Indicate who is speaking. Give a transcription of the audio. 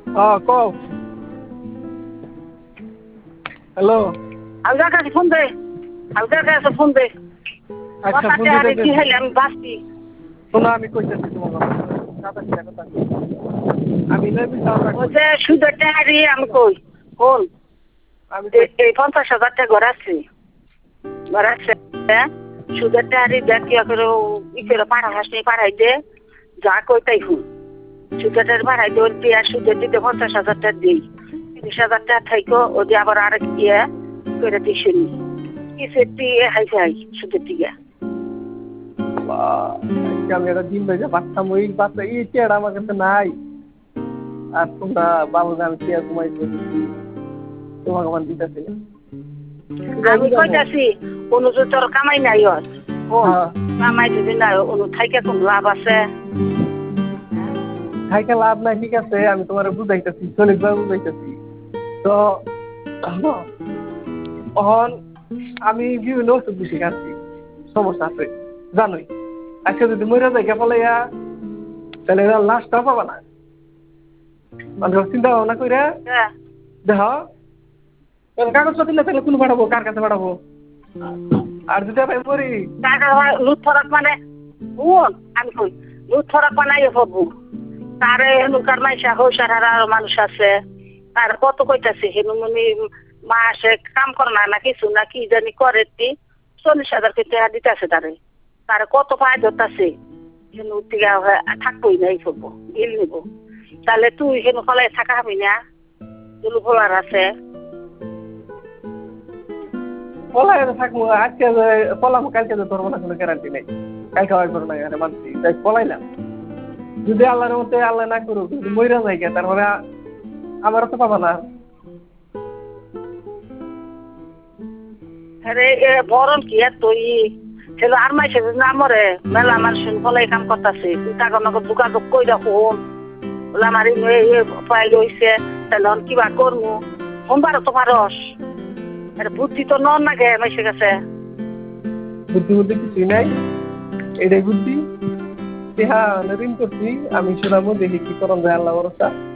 Speaker 1: কও। হ্যালো।
Speaker 2: হালদার কাছে ফোন দে। হালদার কাছে ফোন দে।
Speaker 1: আচ্ছা ফোন
Speaker 2: কথাতে আরে
Speaker 1: দিতে।
Speaker 2: কি হইলে আমি বাঁচি।
Speaker 1: শোনো আমি কইতেছি তোমার কথা। আমি নবী সাহেব
Speaker 2: ওই যে সুদের টাকারি আমি কই কোন
Speaker 1: আমি
Speaker 2: এই 50,000 টাকা ঘর আছে সুদের টাকারি দেখ কি করে ই করে পাঠাই দে যা কই তাই হুন সুদের টাকা পাঠাই দে ওর আর সুদের দিতে 50,000 টাকা দিই 30,000 টাকা থাইকো ওদি আবার আরেক ইয়ে করে দিস কিছু একটি হাই সুদের দিকে
Speaker 1: আমি একটা দিন ভাই বাচ্চা ওই বাচ্চা এই চেয়ার আমার কাছে নাই। আর তোমরা বাবু আমি চেয়ার তোমায় তোমাকে আমার দিতেছে।
Speaker 2: আমি কইতাছি অনুযায়ী তোর কামাই নাই ওর কামাই যদি নাই অনু থাইকে কোন লাভ আছে
Speaker 1: থাইকে লাভ নাই ঠিক আছে আমি তোমার বুঝাইতেছি সলিডভাবে বুঝাইতেছি। তো তখন আমি বিভিন্ন ওষুধ বেশি খাচ্ছি সমস্যা আছে জানোই। আজকে যদি মরে যায় ফলাইয়া তাহলে লাশটা পাবা না। চিন্তা ভাবনা করে দেখ কাগজটা দিলে তাহলে কোন পাঠাবো কার কাছে পাঠাবো আর যদি আমি মরি
Speaker 2: লুট ফরাক মানে আমি কই লুট ফরাক বানাই হবো তারে হেনুকার মাইসা হৌসার আর মানুষ আছে তার কত কইতাছে হেনুমনি মাসে কাম করে না কিছু না কি জানি করে 40,000 টাকা দিতেছে তারে কত পায় ধরতেছে হেনু থাকবোই না এই করবো বিল নিব তাহলে তুই হেনু ফলাই থাকা হবি না দুলু ফলার আছে
Speaker 1: পলাই থাকবো আজকে পলাম কালকে তো ধরবো না কোনো গ্যারান্টি নেই কালকে হয় করো না এখানে মানছি তাই পলাইলাম যদি আল্লাহর মতে আল্লাহ না করুক যদি মইরা যায় তারপরে আমারও তো পাবা না।
Speaker 2: আরে বরণ কি আর তুই ছেলে আর মাইছে না মরে মেলা মানুষ ফলাই কাম করতেছে তুই টাকা নগদ যোগাযোগ কই রাখো বলে আমার ফাইল হয়েছে তাহলে কিবা করবো সোমবার তো পারস বুদ্ধি তো নন না গে মাইসে গেছে
Speaker 1: বুদ্ধি বুদ্ধি কিছুই নাই এটাই বুদ্ধি হ্যাঁ ঋণ করছি আমি শোনাবো দেখি কি করম যায় আল্লাহ ভরসা।